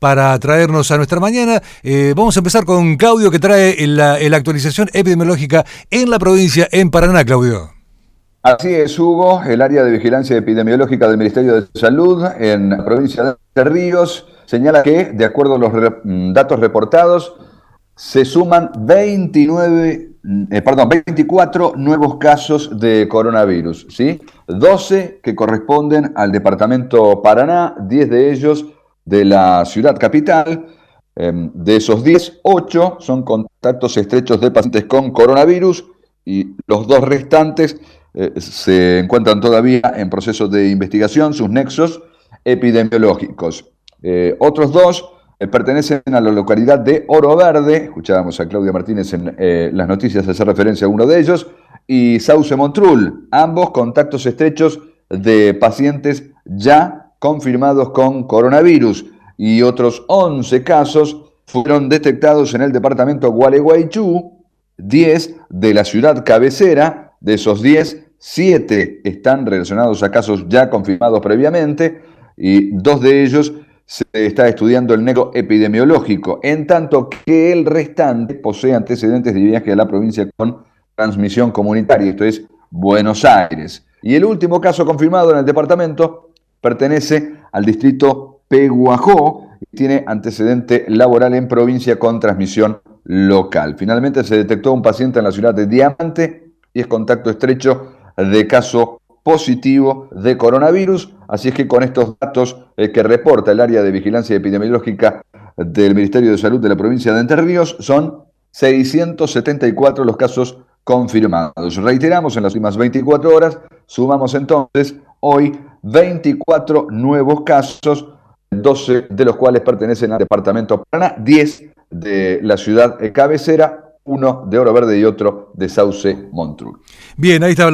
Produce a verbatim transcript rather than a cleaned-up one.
para traernos a nuestra mañana. Eh, vamos a empezar con Claudio, que trae la, la actualización epidemiológica en la provincia, en Paraná, Claudio. Así es, Hugo. El área de vigilancia epidemiológica del Ministerio de Salud en la provincia de Entre Ríos señala que, de acuerdo a los re, datos reportados, se suman veintinueve, eh, perdón, veinticuatro nuevos casos de coronavirus, ¿sí? doce que corresponden al departamento Paraná, diez de ellos de la ciudad capital. Eh, de esos diez, ocho son contactos estrechos de pacientes con coronavirus y los dos restantes eh, se encuentran todavía en proceso de investigación, sus nexos epidemiológicos. Eh, otros dos eh, pertenecen a la localidad de Oro Verde, escuchábamos a Claudia Martínez en eh, las noticias hacer referencia a uno de ellos, y Sauce Montrul, ambos contactos estrechos de pacientes ya confirmados con coronavirus, y otros once casos fueron detectados en el departamento Gualeguaychú, diez de la ciudad cabecera. De esos diez, siete están relacionados a casos ya confirmados previamente y dos de ellos se está estudiando el nexo epidemiológico, en tanto que el restante posee antecedentes de viaje a la provincia con transmisión comunitaria, esto es Buenos Aires. Y el último caso confirmado en el departamento pertenece al distrito Peguajó y tiene antecedente laboral en provincia con transmisión local. Finalmente se detectó un paciente en la ciudad de Diamante y es contacto estrecho de caso positivo de coronavirus. Así es que con estos datos eh, que reporta el área de vigilancia epidemiológica del Ministerio de Salud de la provincia de Entre Ríos, son seiscientos setenta y cuatro los casos confirmados. Reiteramos, en las últimas veinticuatro horas sumamos entonces hoy veinticuatro nuevos casos, doce de los cuales pertenecen al departamento Paraná, diez de la ciudad cabecera, uno de Oro Verde y otro de Sauce Montrul. Bien, ahí está.